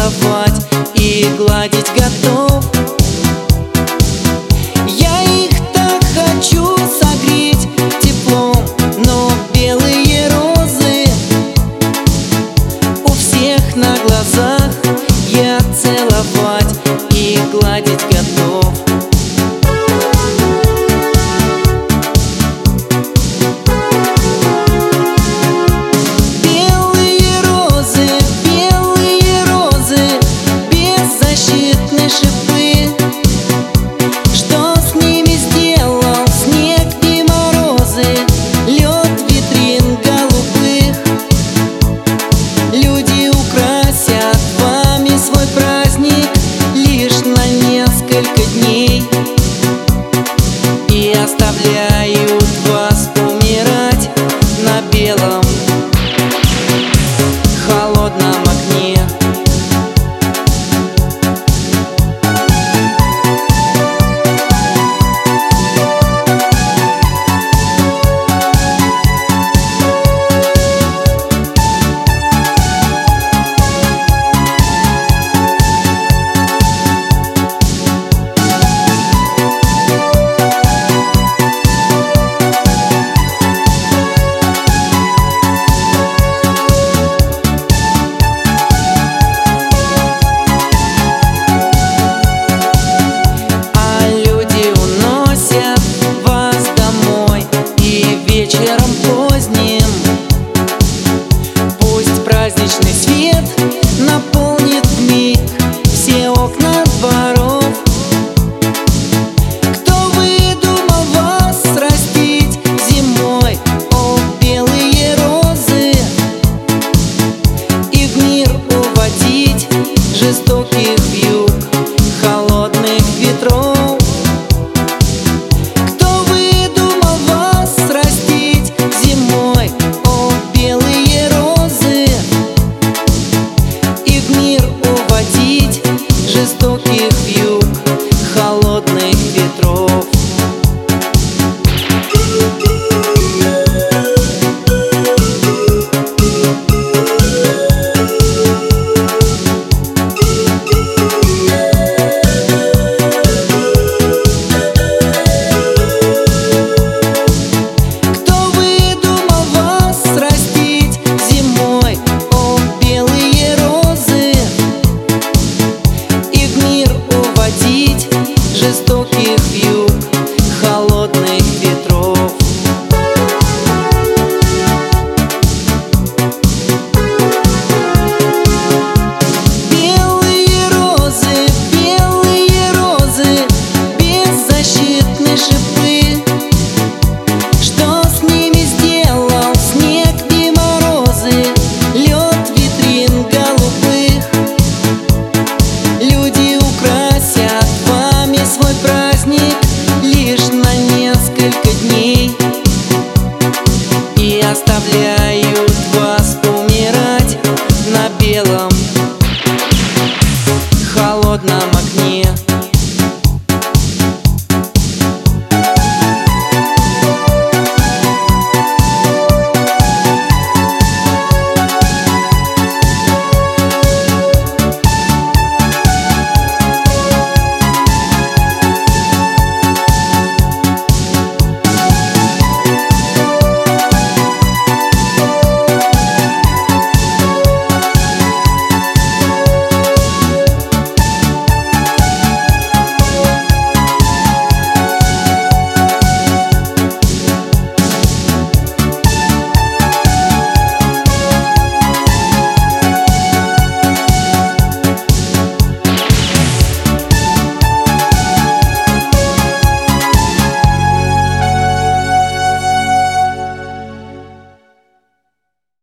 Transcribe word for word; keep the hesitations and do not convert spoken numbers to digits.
целовать и гладить готов. Я их так хочу согреть теплом, но белые розы у всех на глазах я целовать и гладить готов. И оставляют вас умирать на белом холодном окне. Вечером поздним пусть праздничный свет наполнит вмиг все окна дворов. Кто выдумал вас растить зимой, о, белые розы, и в мир уводить жестоких вьюг, холодных ветров? Жестоких вьюг, холодных ветров. Кто выдумал вас растить зимой, о, белые розы, уводить жестоких вьюг, холодных ветров? Белые розы, белые розы, беззащитные шипы. Что с ними сделал снег и морозы, лед витрин голубых? Люди украсят вами свой праздник лишь на несколько дней и оставляют вас умирать на белом холодном